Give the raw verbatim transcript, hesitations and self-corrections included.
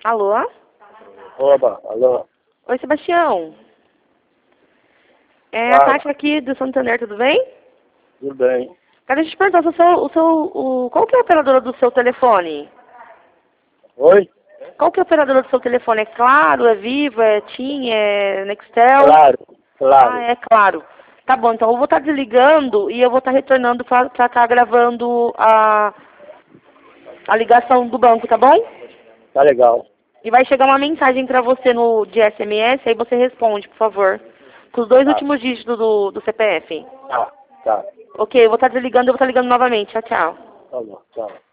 Alô? Oba, alô. Oi, Sebastião. É a Fala. Tati aqui do Santander, tudo bem? Tudo bem. Cara, deixa eu te perguntar, o seu, o seu, o, qual que é a operadora do seu telefone? Oi? Qual que é a operadora do seu telefone? É Claro, é Viva, é TIM, é Nextel? Claro, claro. Ah, é Claro. Tá bom, então eu vou estar desligando e eu vou estar retornando para estar gravando a, a ligação do banco, tá bom? Tá legal. E vai chegar uma mensagem para você no de S M S, aí você responde, por favor. Com os dois Tá, últimos dígitos do, do C P F. tá, tá. Ok, eu vou estar desligando e eu vou estar ligando novamente. Tchau, tchau. Tá bom, tchau.